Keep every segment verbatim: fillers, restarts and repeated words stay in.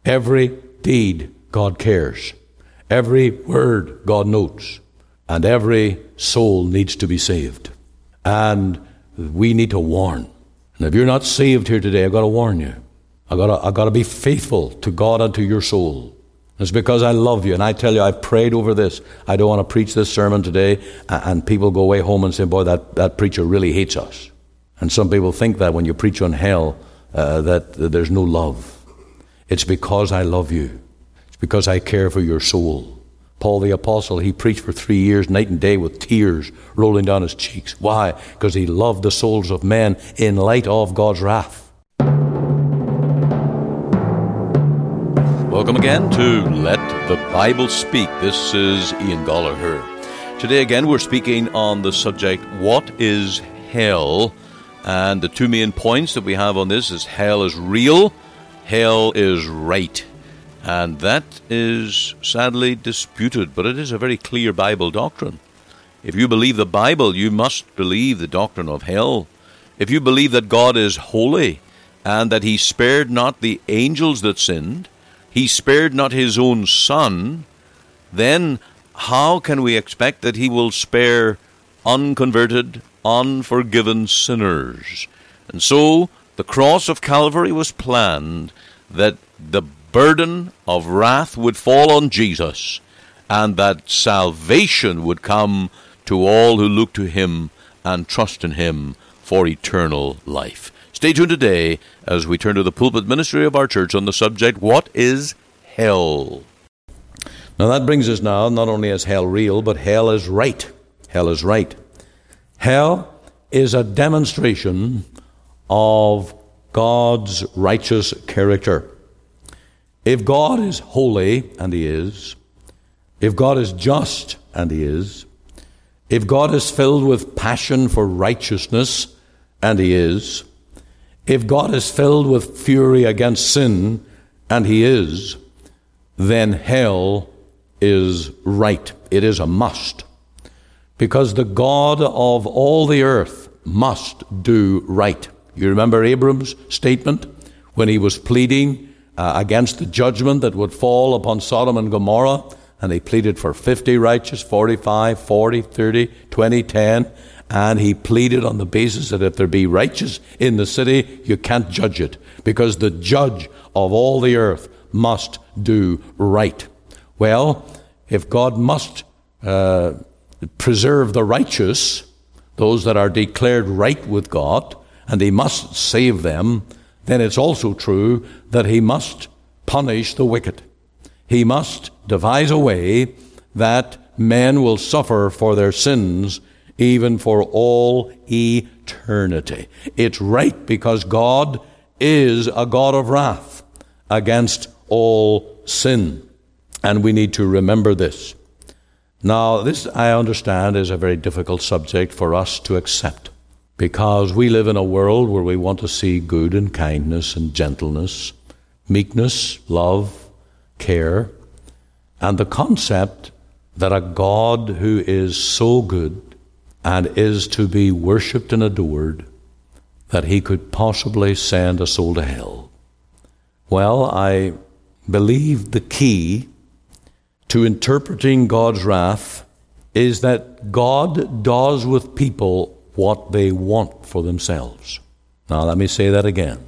Every deed God cares. Every word God notes. And every soul needs to be saved. And we need to warn. And if you're not saved here today, I've got to warn you. I've got to, I've got to be faithful to God and to your soul. It's because I love you. And I tell you, I prayed over this. I don't want to preach this sermon today. And people go away home and say, boy, that, that preacher really hates us. And some people think that when you preach on hell, uh, that, that there's no love. It's because I love you. It's because I care for your soul. Paul the Apostle, he preached for three years, night and day, with tears rolling down his cheeks. Why? Because he loved the souls of men in light of God's wrath. Welcome again to Let the Bible Speak. This is Ian Gallagher. Today again we're speaking on the subject, what is hell? And the two main points that we have on this is hell is real, hell is right. And that is sadly disputed, but it is a very clear Bible doctrine. If you believe the Bible, you must believe the doctrine of hell. If you believe that God is holy and that he spared not the angels that sinned, he spared not his own son, then how can we expect that he will spare unconverted, unforgiven sinners? And so the cross of Calvary was planned that the burden of wrath would fall on Jesus, and that salvation would come to all who look to him and trust in him for eternal life. Stay tuned today as we turn to the pulpit ministry of our church on the subject, what is hell? Now that brings us now, not only is hell real, but hell is right. Hell is right. Hell is a demonstration of God's righteous character. If God is holy, and he is, if God is just, and he is, if God is filled with passion for righteousness, and he is, if God is filled with fury against sin, and he is, then hell is right. It is a must. Because the God of all the earth must do right. You remember Abram's statement when he was pleading Uh, against the judgment that would fall upon Sodom and Gomorrah, and he pleaded for fifty righteous, forty-five, forty, thirty, twenty, ten, and he pleaded on the basis that if there be righteous in the city, you can't judge it, because the judge of all the earth must do right. Well, if God must uh, preserve the righteous, those that are declared right with God, and he must save them, then it's also true that he must punish the wicked. He must devise a way that men will suffer for their sins, even for all eternity. It's right because God is a God of wrath against all sin. And we need to remember this. Now, this, I understand, is a very difficult subject for us to accept, because we live in a world where we want to see good and kindness and gentleness, meekness, love, care, and the concept that a God who is so good and is to be worshipped and adored, that he could possibly send a soul to hell. Well, I believe the key to interpreting God's wrath is that God does with people what they want for themselves. Now let me say that again.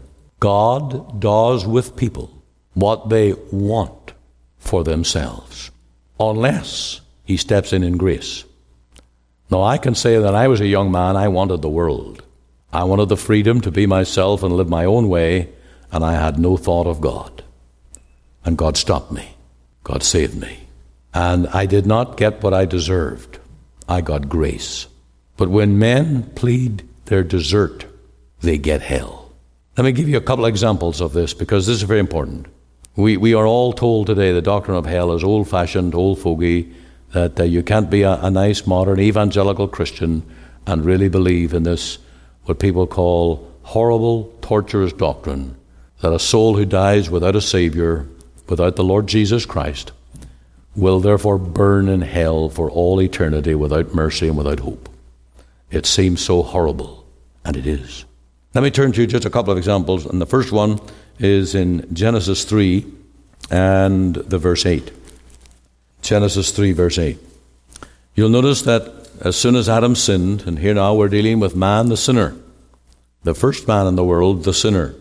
God does with people what they want for themselves, unless he steps in in grace. Now I can say that I was a young man, I wanted the world. I wanted the freedom to be myself and live my own way, and I had no thought of God. And God stopped me. God saved me. And I did not get what I deserved. I got grace. But when men plead their desert, they get hell. Let me give you a couple examples of this, because this is very important. We we are all told today the doctrine of hell is old-fashioned, old fogey, that uh, you can't be a, a nice, modern, evangelical Christian and really believe in this, what people call horrible, torturous doctrine, that a soul who dies without a Savior, without the Lord Jesus Christ, will therefore burn in hell for all eternity without mercy and without hope. It seems so horrible, and it is. Let me turn to just a couple of examples, and the first one is in Genesis three, and the verse eight. Genesis three, verse eight. You'll notice that as soon as Adam sinned, and here now we're dealing with man, the sinner, the first man in the world, the sinner.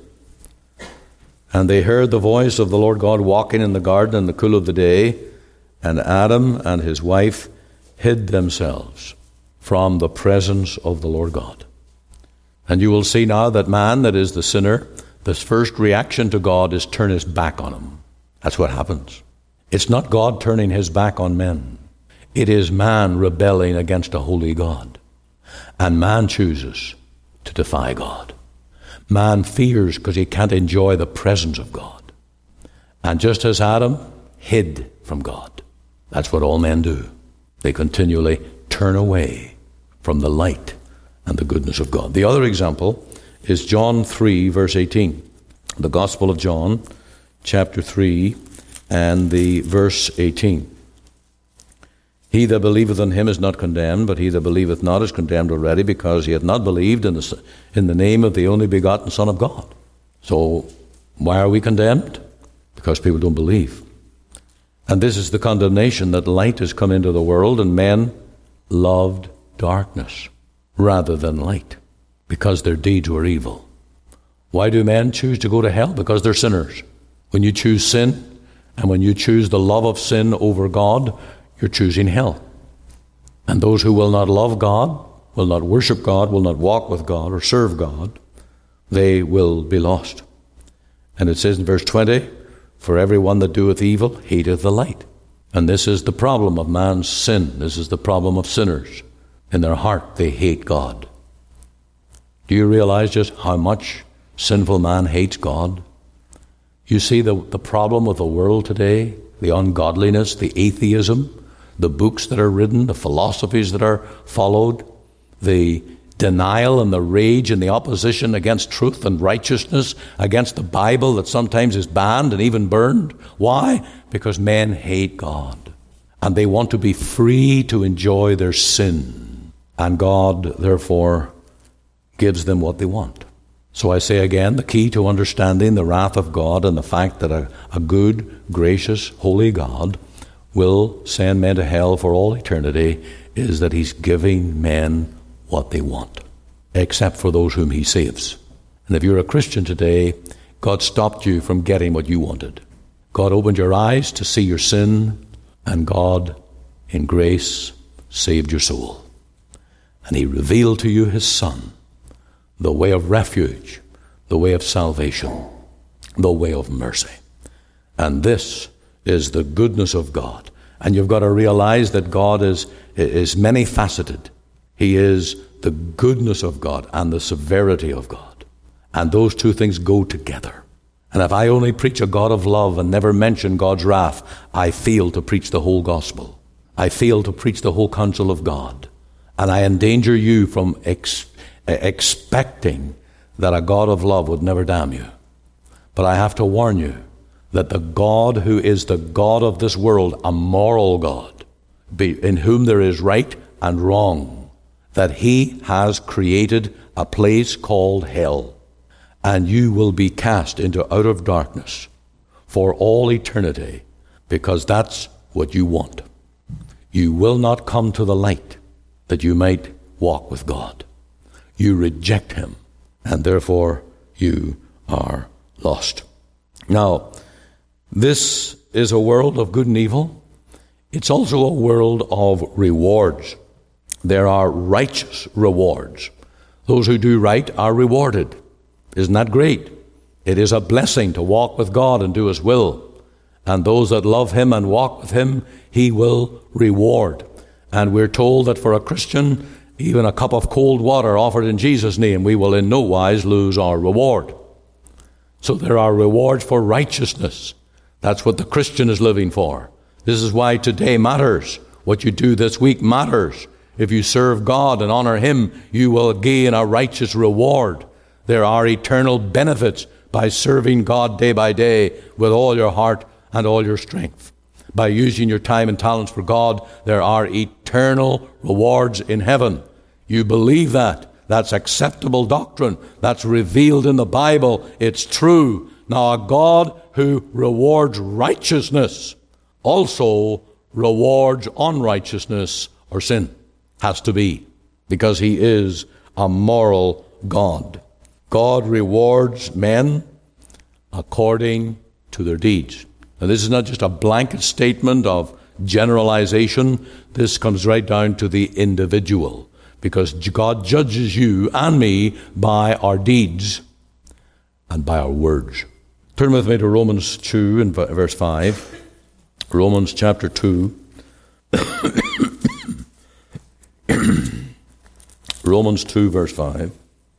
And they heard the voice of the Lord God walking in the garden in the cool of the day, and Adam and his wife hid themselves from the presence of the Lord God. And you will see now that man, that is the sinner, his first reaction to God is turn his back on him. That's what happens. It's not God turning his back on men. It is man rebelling against a holy God. And man chooses to defy God. Man fears because he can't enjoy the presence of God. And just as Adam hid from God, that's what all men do. They continually turn away from the light and the goodness of God. The other example is John three, verse eighteen. The Gospel of John, chapter three, and the verse eighteen. He that believeth on him is not condemned, but he that believeth not is condemned already, because he hath not believed in the, in the name of the only begotten Son of God. So, why are we condemned? Because people don't believe. And this is the condemnation, that light has come into the world, and men loved darkness rather than light, because their deeds were evil. Why do men choose to go to hell? Because they're sinners. When you choose sin, and when you choose the love of sin over God, you're choosing hell. And those who will not love God, will not worship God, will not walk with God or serve God, they will be lost. And it says in verse twenty, for everyone that doeth evil hateth the light. And this is the problem of man's sin. This is the problem of sinners. In their heart they hate God. Do you realize just how much sinful man hates God? You see the, the problem with the world today, the ungodliness, the atheism, the books that are written, the philosophies that are followed, the denial and the rage and the opposition against truth and righteousness, against the Bible that sometimes is banned and even burned. Why? Because men hate God. And they want to be free to enjoy their sin. And God, therefore, gives them what they want. So I say again, the key to understanding the wrath of God and the fact that a, a good, gracious, holy God will send men to hell for all eternity is that he's giving men what they want, except for those whom he saves. And if you're a Christian today, God stopped you from getting what you wanted. God opened your eyes to see your sin, and God, in grace, saved your soul. And he revealed to you his Son, the way of refuge, the way of salvation, the way of mercy. And this is the goodness of God. And you've got to realize that God is, is many-faceted. He is the goodness of God and the severity of God. And those two things go together. And if I only preach a God of love and never mention God's wrath, I fail to preach the whole gospel. I fail to preach the whole counsel of God. And I endanger you from ex- expecting that a God of love would never damn you. But I have to warn you that the God who is the God of this world, a moral God, be, in whom there is right and wrong, that he has created a place called hell, and you will be cast into outer darkness for all eternity, because that's what you want. You will not come to the light that you might walk with God. You reject him, and therefore you are lost. Now, this is a world of good and evil. It's also a world of rewards. There are righteous rewards. Those who do right are rewarded. Isn't that great? It is a blessing to walk with God and do his will. And those that love him and walk with him, he will reward. And we're told that for a Christian, even a cup of cold water offered in Jesus' name, we will in no wise lose our reward. So there are rewards for righteousness. That's what the Christian is living for. This is why today matters. What you do this week matters. If you serve God and honor him, you will gain a righteous reward. There are eternal benefits by serving God day by day with all your heart and all your strength. By using your time and talents for God, there are eternal rewards in heaven. You believe that. That's acceptable doctrine. That's revealed in the Bible. It's true. Now a God who rewards righteousness also rewards unrighteousness or sin. Has to be, because he is a moral God. God rewards men according to their deeds. Now this is not just a blanket statement of generalization. This comes right down to the individual, because God judges you and me by our deeds and by our words. Turn with me to Romans two and verse five. Romans chapter two. Romans two verse five.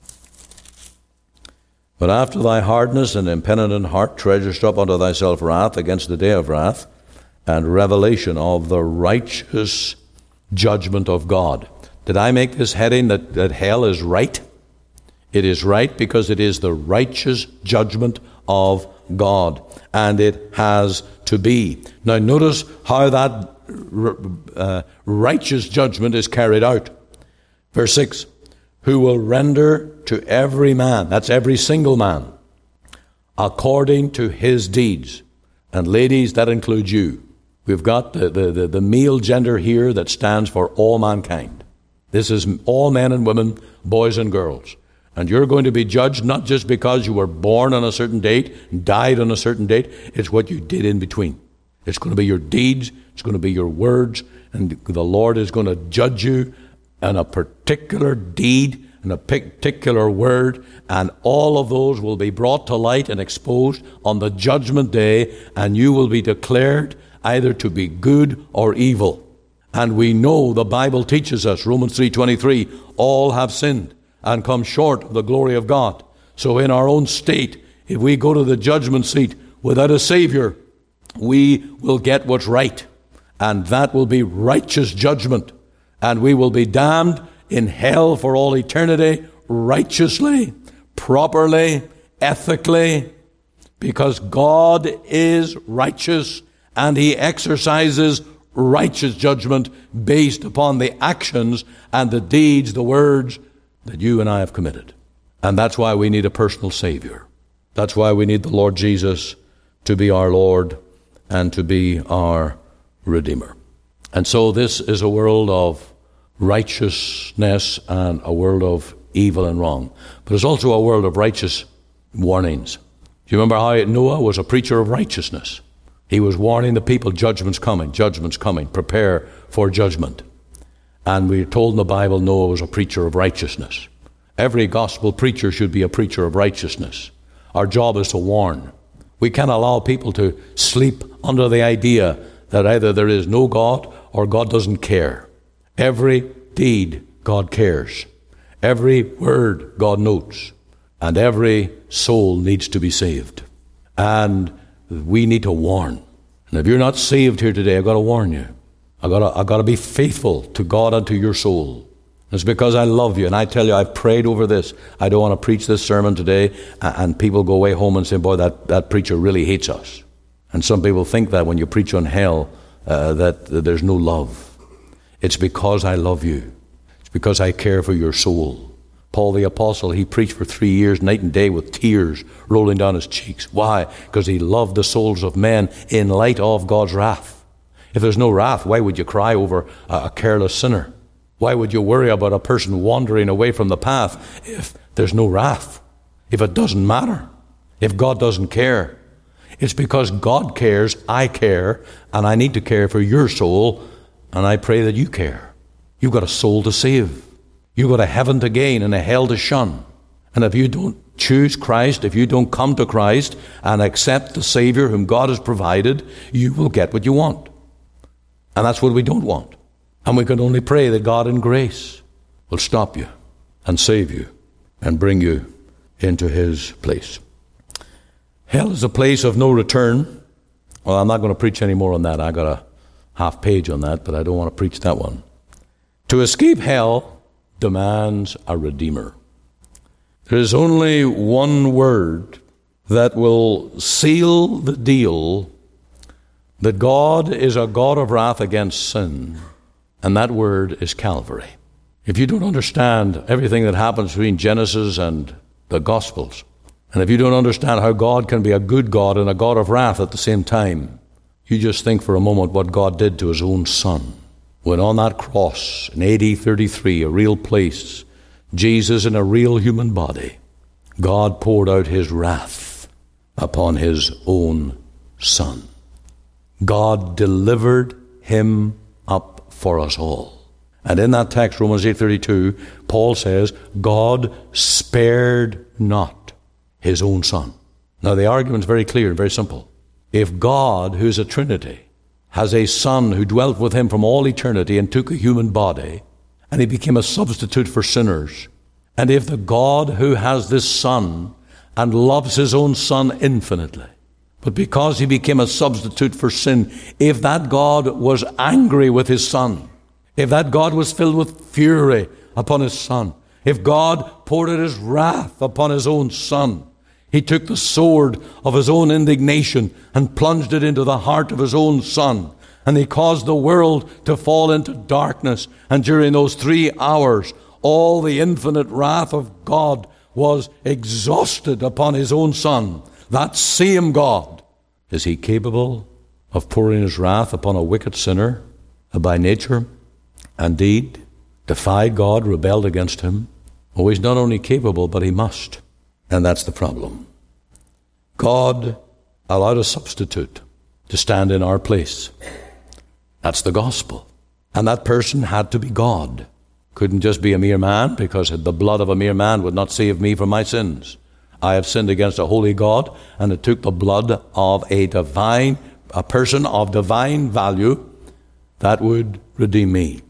But after thy hardness and impenitent heart treasurest up unto thyself wrath against the day of wrath and revelation of the righteous judgment of God. Did I make this heading that, that hell is right? It is right because it is the righteous judgment of God, and it has to be. Now notice how that uh, righteous judgment is carried out. Verse six, who will render to every man, that's every single man, according to his deeds. And ladies, that includes you. We've got the, the, the, the male gender here that stands for all mankind. This is all men and women, boys and girls. And you're going to be judged not just because you were born on a certain date, died on a certain date. It's what you did in between. It's going to be your deeds. It's going to be your words. And the Lord is going to judge you on a particular deed and a particular word. And all of those will be brought to light and exposed on the judgment day. And you will be declared either to be good or evil. And we know the Bible teaches us, Romans three twenty-three, all have sinned and come short of the glory of God. So in our own state, if we go to the judgment seat without a Savior, we will get what's right. And that will be righteous judgment. And we will be damned in hell for all eternity, righteously, properly, ethically, because God is righteous and he exercises righteous judgment based upon the actions and the deeds, the words that you and I have committed. And that's why we need a personal Savior. That's why we need the Lord Jesus to be our Lord and to be our Redeemer. And so this is a world of righteousness and a world of evil and wrong. But it's also a world of righteous warnings. Do you remember how Noah was a preacher of righteousness? He was warning the people, judgment's coming, judgment's coming, prepare for judgment. And we're told in the Bible Noah was a preacher of righteousness. Every gospel preacher should be a preacher of righteousness. Our job is to warn. We can't allow people to sleep under the idea that either there is no God or God doesn't care. Every deed God cares. Every word God notes. And every soul needs to be saved. And we need to warn. And if you're not saved here today, I've got to warn you. I've got to, I've got to be faithful to God and to your soul. It's because I love you. And I tell you, I've prayed over this. I don't want to preach this sermon today. And people go away home and say, boy, that, that preacher really hates us. And some people think that when you preach on hell, uh, that, that there's no love. It's because I love you. It's because I care for your soul. Paul the Apostle, he preached for three years, night and day, with tears rolling down his cheeks. Why? Because he loved the souls of men in light of God's wrath. If there's no wrath, why would you cry over a careless sinner? Why would you worry about a person wandering away from the path if there's no wrath? If it doesn't matter? If God doesn't care? It's because God cares, I care, and I need to care for your soul, and I pray that you care. You've got a soul to save. You've got a heaven to gain and a hell to shun. And if you don't choose Christ, if you don't come to Christ and accept the Savior whom God has provided, you will get what you want. And that's what we don't want. And we can only pray that God in grace will stop you and save you and bring you into his place. Hell is a place of no return. Well, I'm not going to preach any more on that. I got a half page on that, but I don't want to preach that one. To escape hell demands a redeemer. There is only one word that will seal the deal that God is a God of wrath against sin, and that word is Calvary. If you don't understand everything that happens between Genesis and the Gospels, And if you don't understand how God can be a good God and a God of wrath at the same time, you just think for a moment what God did to his own Son. When on that cross in A D thirty-three, a real place, Jesus in a real human body, God poured out his wrath upon his own Son. God delivered him up for us all. And in that text, Romans eight thirty-two, Paul says, God spared not his own Son. Now the argument is very clear and very simple. If God, who is a Trinity, has a Son who dwelt with him from all eternity and took a human body, and he became a substitute for sinners, and if the God who has this Son and loves his own Son infinitely, but because he became a substitute for sin, if that God was angry with his Son, if that God was filled with fury upon his Son, if God poured out his wrath upon his own Son, he took the sword of his own indignation and plunged it into the heart of his own Son, and he caused the world to fall into darkness, and during those three hours, all the infinite wrath of God was exhausted upon his own Son. That same God, is he capable of pouring his wrath upon a wicked sinner who by nature and deed defied God, rebelled against him? Oh, he's not only capable, but he must. And that's the problem. God allowed a substitute to stand in our place. That's the gospel. And that person had to be God. Couldn't just be a mere man, because the blood of a mere man would not save me from my sins. I have sinned against a holy God, and it took the blood of a divine, a person of divine value that would redeem me.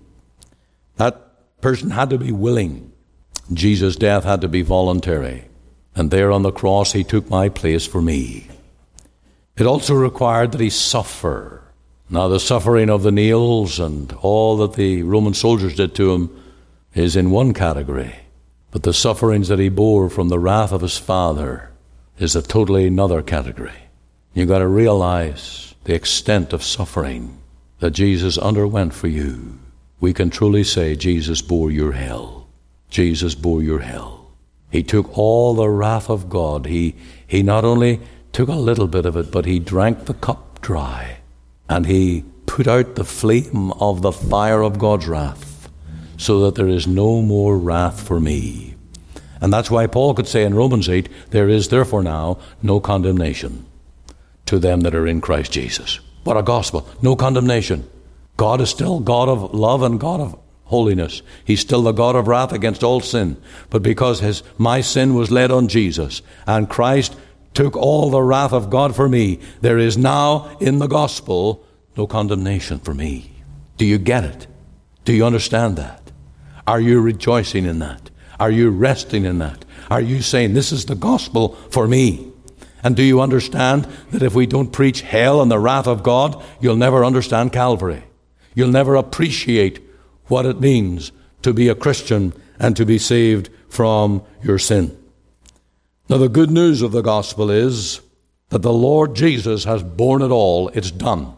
That person had to be willing. Jesus' death had to be voluntary. And there on the cross, he took my place for me. It also required that he suffer. Now, the suffering of the nails and all that the Roman soldiers did to him is in one category. But the sufferings that he bore from the wrath of his Father is a totally another category. You've got to realize the extent of suffering that Jesus underwent for you. We can truly say, Jesus bore your hell. Jesus bore your hell. He took all the wrath of God. He, he not only took a little bit of it, but he drank the cup dry. And he put out the flame of the fire of God's wrath, so that there is no more wrath for me. And that's why Paul could say in Romans eight, there is therefore now no condemnation to them that are in Christ Jesus. What a gospel. No condemnation. God is still God of love and God of holiness. He's still the God of wrath against all sin. But because his my sin was laid on Jesus, and Christ took all the wrath of God for me, there is now in the gospel no condemnation for me. Do you get it? Do you understand that? Are you rejoicing in that? Are you resting in that? Are you saying, this is the gospel for me? And do you understand that if we don't preach hell and the wrath of God, you'll never understand Calvary. You'll never appreciate what it means to be a Christian and to be saved from your sin. Now, the good news of the gospel is that the Lord Jesus has borne it all. It's done.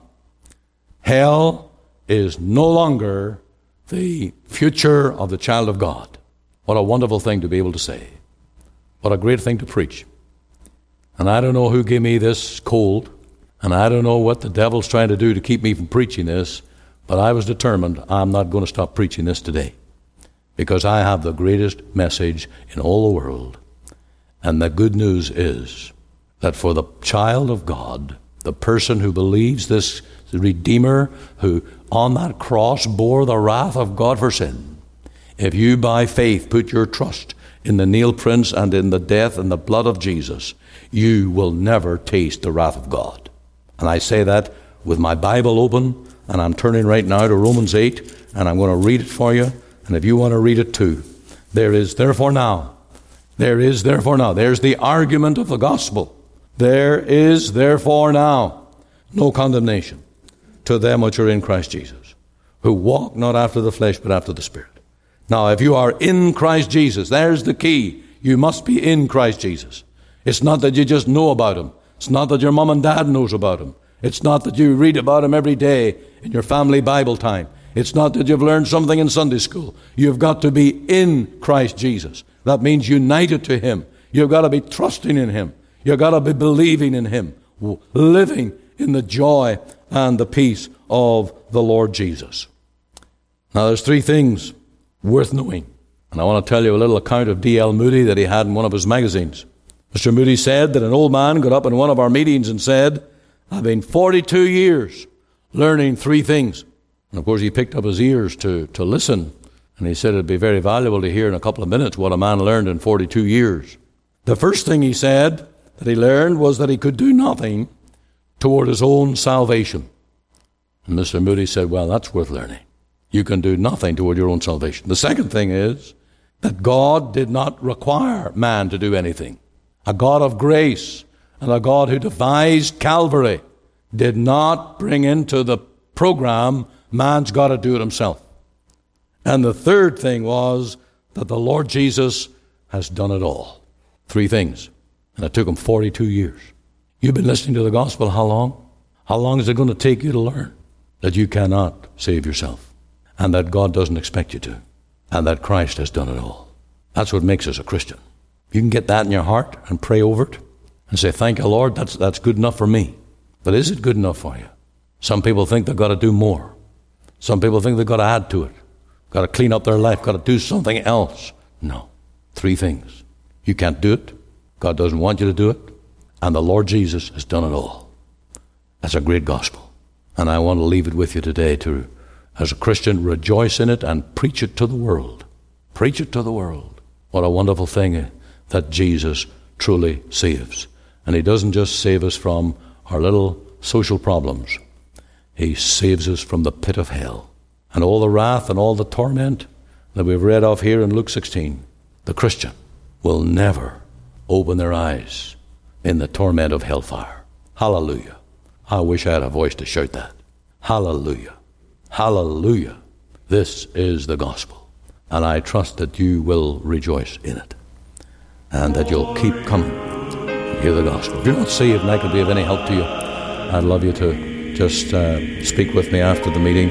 Hell is no longer the future of the child of God. What a wonderful thing to be able to say. What a great thing to preach. And I don't know who gave me this cold, and I don't know what the devil's trying to do to keep me from preaching this, but I was determined I'm not going to stop preaching this today, because I have the greatest message in all the world. And the good news is that for the child of God, the person who believes this Redeemer who on that cross bore the wrath of God for sin, if you by faith put your trust in the nail prints and in the death and the blood of Jesus, you will never taste the wrath of God. And I say that with my Bible open, and I'm turning right now to Romans eight, and I'm going to read it for you, and if you want to read it too. There is therefore now, there is therefore now, there's the argument of the gospel. There is therefore now no condemnation to them which are in Christ Jesus, who walk not after the flesh, but after the Spirit. Now, if you are in Christ Jesus, there's the key. You must be in Christ Jesus. It's not that you just know about him. It's not that your mom and dad knows about him. It's not that you read about him every day in your family Bible time. It's not that you've learned something in Sunday school. You've got to be in Christ Jesus. That means united to him. You've got to be trusting in Him. You've got to be believing in Him, living in the joy and the peace of the Lord Jesus. Now, there's three things worth knowing. And I want to tell you a little account of D L Moody that he had in one of his magazines. Mister Moody said that an old man got up in one of our meetings and said, I've been forty-two years learning three things. And of course he picked up his ears to, to listen. And he said it'd be very valuable to hear in a couple of minutes what a man learned in forty-two years. The first thing he said that he learned was that he could do nothing toward his own salvation. And Mister Moody said, well, that's worth learning. You can do nothing toward your own salvation. The second thing is that God did not require man to do anything. A God of grace and a God who devised Calvary did not bring into the program man's got to do it himself. And the third thing was that the Lord Jesus has done it all. Three things. And it took him forty-two years. You've been listening to the gospel how long? How long is it going to take you to learn that you cannot save yourself and that God doesn't expect you to and that Christ has done it all? That's what makes us a Christian. You can get that in your heart and pray over it and say, thank you, Lord, that's, that's good enough for me. But is it good enough for you? Some people think they've got to do more. Some people think they've got to add to it. Got to clean up their life, got to do something else. No. Three things. You can't do it. God doesn't want you to do it. And the Lord Jesus has done it all. That's a great gospel. And I want to leave it with you today to, as a Christian, rejoice in it and preach it to the world. Preach it to the world. What a wonderful thing that Jesus truly saves. And He doesn't just save us from our little social problems. He saves us from the pit of hell. And all the wrath and all the torment that we've read of here in Luke sixteen, the Christian will never open their eyes in the torment of hellfire. Hallelujah. I wish I had a voice to shout that. Hallelujah. Hallelujah. This is the gospel. And I trust that you will rejoice in it. And that you'll keep coming and hear the gospel. If you're not saved and I could be of any help to you, I'd love you to just uh, speak with me after the meeting.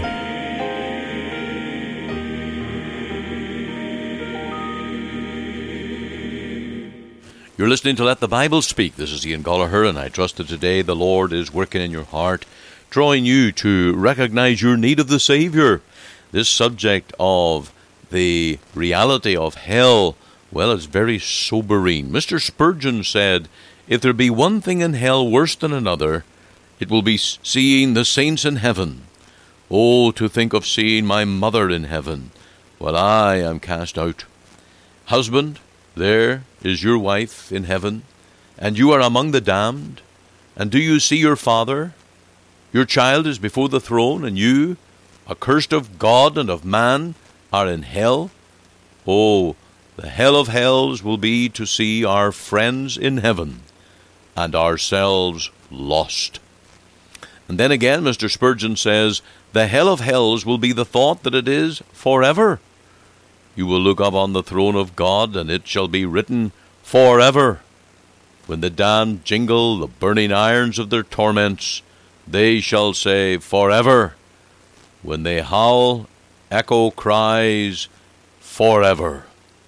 You're listening to Let the Bible Speak. This is Ian Gollaher, and I trust that today the Lord is working in your heart, drawing you to recognize your need of the Savior. This subject of the reality of hell, well, it's very sobering. Mister Spurgeon said, if there be one thing in hell worse than another, it will be seeing the saints in heaven. Oh, to think of seeing my mother in heaven, while I am cast out. Husband, there is your wife in heaven, and you are among the damned. And do you see your father? Your child is before the throne, and you, accursed of God and of man, are in hell. Oh, the hell of hells will be to see our friends in heaven, and ourselves lost. And then again, Mister Spurgeon says, the hell of hells will be the thought that it is forever. You will look up on the throne of God, and it shall be written, forever. When the damned jingle the burning irons of their torments, they shall say, forever. When they howl, echo cries, forever.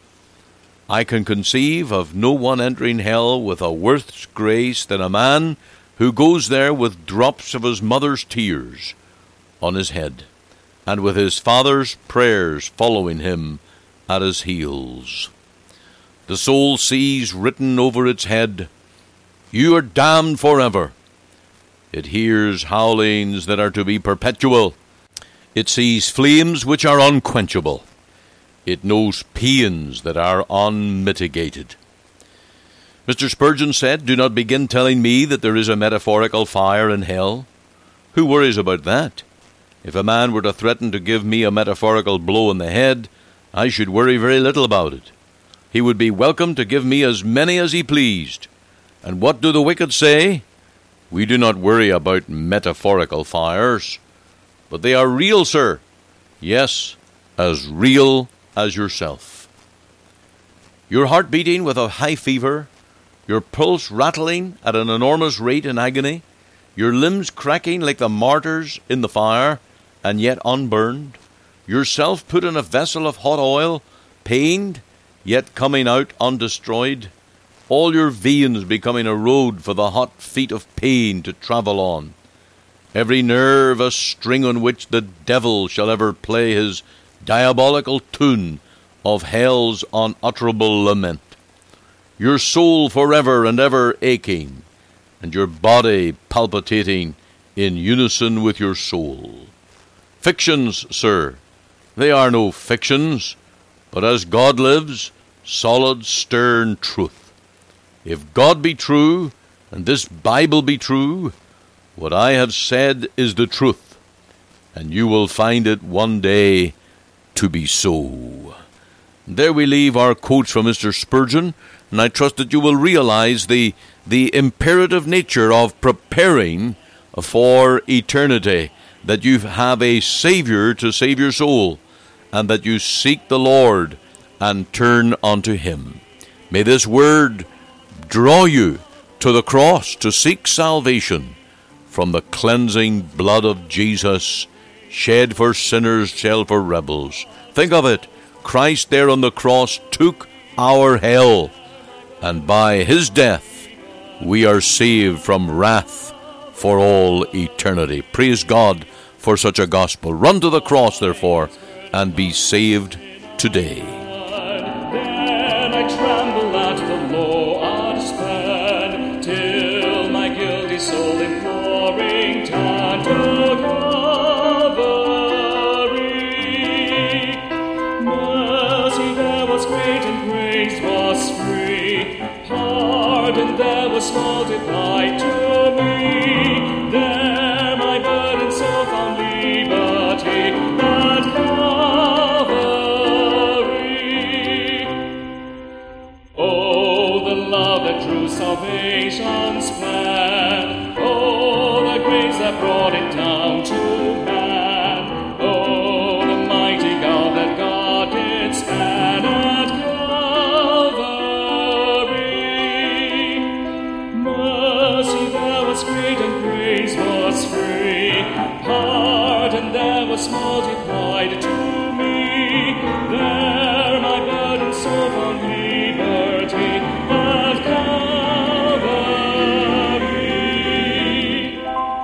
I can conceive of no one entering hell with a worse grace than a man who goes there with drops of his mother's tears on his head, and with his father's prayers following him at his heels. The soul sees written over its head, you are damned forever. It hears howlings that are to be perpetual. It sees flames which are unquenchable. It knows pains that are unmitigated. Mister Spurgeon said, do not begin telling me that there is a metaphorical fire in hell. Who worries about that? If a man were to threaten to give me a metaphorical blow in the head, I should worry very little about it. He would be welcome to give me as many as he pleased. And what do the wicked say? We do not worry about metaphorical fires. But they are real, sir. Yes, as real as yourself. Your heart beating with a high fever, your pulse rattling at an enormous rate in agony, your limbs cracking like the martyrs in the fire, and yet unburned, yourself put in a vessel of hot oil, pained, yet coming out undestroyed. all your veins becoming a road for the hot feet of pain to travel on, every nerve a string on which the devil shall ever play his diabolical tune of hell's unutterable lament, your soul forever and ever aching, and your body palpitating in unison with your soul. Fictions, sir, they are no fictions, but as God lives, solid, stern truth. If God be true, and this Bible be true, what I have said is the truth, and you will find it one day to be so. There we leave our quotes from Mister Spurgeon, and I trust that you will realize the, the imperative nature of preparing for eternity, that you have a Savior to save your soul, and that you seek the Lord and turn unto Him. May this word draw you to the cross to seek salvation from the cleansing blood of Jesus, shed for sinners, shed for rebels. Think of it. Christ there on the cross took our hell, and by His death we are saved from wrath for all eternity. Praise God for such a gospel. Run to the cross, therefore, and be saved today. Then I tremble at the Lord's stand, till my guilty soul imploring turned to Calvary. Mercy there was great and grace was free, pardon there was multiplied to me. There my burden so found liberty at Calvary. Oh, the love that drew salvation's plan. Oh, the grace that brought it down to man. Oh, the mighty God that God did span at Calvary. Mercy there was great and grace was free. Pardon there was multiplied to me. There my burden so found liberty at Calvary.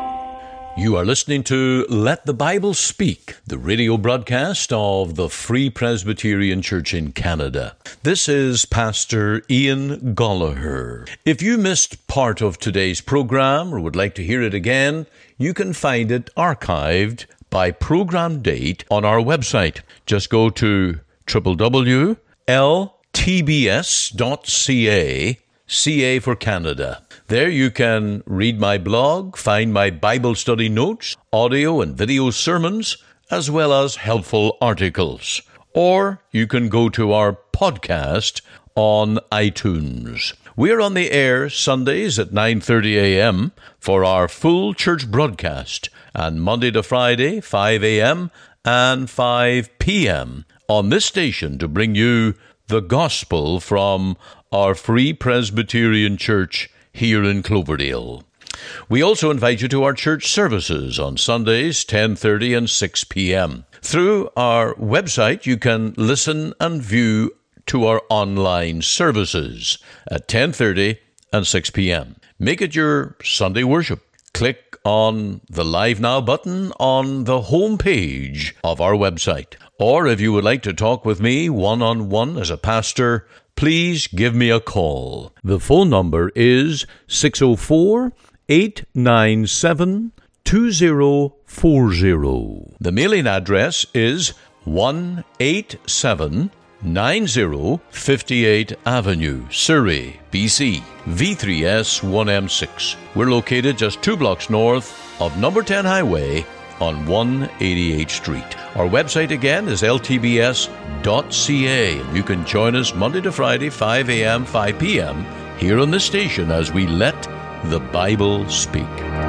You are listening to Let the Bible Speak, the radio broadcast of the Free Presbyterian Church in Canada. This is Pastor Ian Gollaher. If you missed part of today's program or would like to hear it again, you can find it archived by program date on our website. Just go to w w w dot l t b s dot c a, C A for Canada. There you can read my blog, find my Bible study notes, audio and video sermons, as well as helpful articles. Or you can go to our podcast on iTunes. We're on the air Sundays at nine thirty a.m. for our full church broadcast, and Monday to Friday, five a.m. and five p.m. on this station to bring you the gospel from our Free Presbyterian Church here in Cloverdale. We also invite you to our church services on Sundays, ten thirty and six p.m. Through our website, you can listen and view to our online services at ten thirty and six p.m. Make it your Sunday worship. Click on the Live Now button on the home page of our website. Or if you would like to talk with me one-on-one as a pastor, please give me a call. The phone number is six oh four, eight nine seven, two oh four oh. The mailing address is one eighty-seven ninety fifty-eight Avenue, Surrey, B C, V three S one M six. We're located just two blocks north of number ten Highway on one eighty-eighth Street. Our website again is l t b s dot c a. You can join us Monday to Friday, five a.m., five p.m. here on this station as we let the Bible speak.